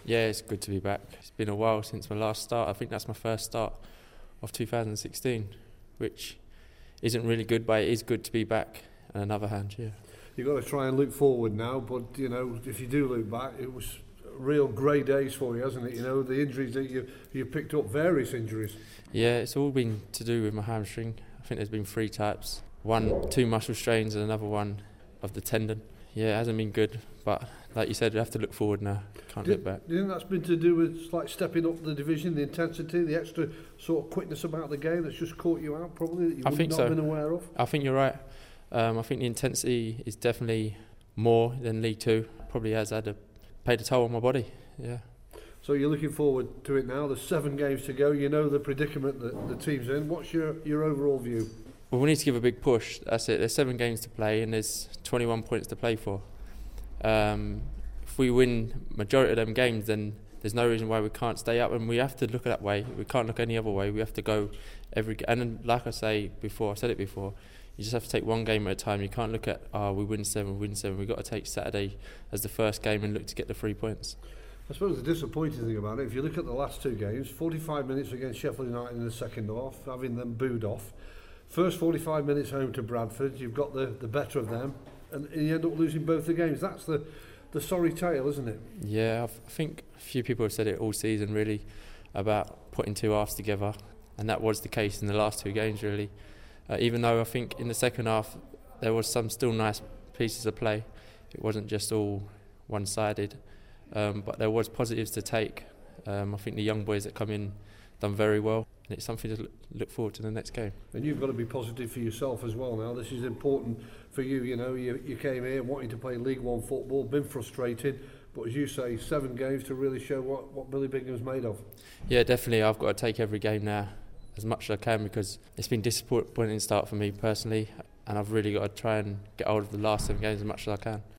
Yeah, it's good to be back. It's been a while since my last start. I think that's my first start of 2016, which isn't really good, but it is good to be back on another hand, yeah. You've got to try and look forward now, but, you know, if you do look back, it was real grey days for you, hasn't it? You know, the injuries that you picked up, various injuries. Yeah, it's all been to do with my hamstring. I think there's been 3 types. Two muscle strains and another one of the tendon. Yeah, it hasn't been good, but like you said, you have to look forward now. Can't look back. Do you think that's been to do with like stepping up the division, the intensity, the extra sort of quickness about the game that's just caught you out, probably, that you would not have been aware of? I think you're right. I think the intensity is definitely more than League Two. Probably has paid a toll on my body, yeah. So you're looking forward to it now. There's 7 games to go. You know the predicament that the team's in. What's your overall view? Well, we need to give a big push. That's it. There's 7 games to play and there's 21 points to play for. If we win majority of them games, then there's no reason why we can't stay up, and we have to look that way. We can't look any other way. We have to go and then, like I said it before, you just have to take one game at a time. You can't look at, we win 7. We've got to take Saturday as the first game and look to get the 3 points. I suppose the disappointing thing about it, if you look at the last 2 games, 45 minutes against Sheffield United in the second half, having them booed off. First 45 minutes home to Bradford, you've got the better of them, and you end up losing both the games. That's the sorry tale, isn't it? Yeah, I think a few people have said it all season, really, about putting 2 halves together, and that was the case in the last 2 games, really. Even though I think in the second half there was some still nice pieces of play. It wasn't just all one-sided, but there was positives to take. I think the young boys that come in done very well, and it's something to look forward to the next game. And you've got to be positive for yourself as well now. This is important for you. You know, you came here wanting to play League One football, been frustrated, but as you say, 7 games to really show what Billy Bingham's made of. Yeah, definitely. I've got to take every game now as much as I can, because it's been disappointing start for me personally, and I've really got to try and get hold of the last 7 games as much as I can.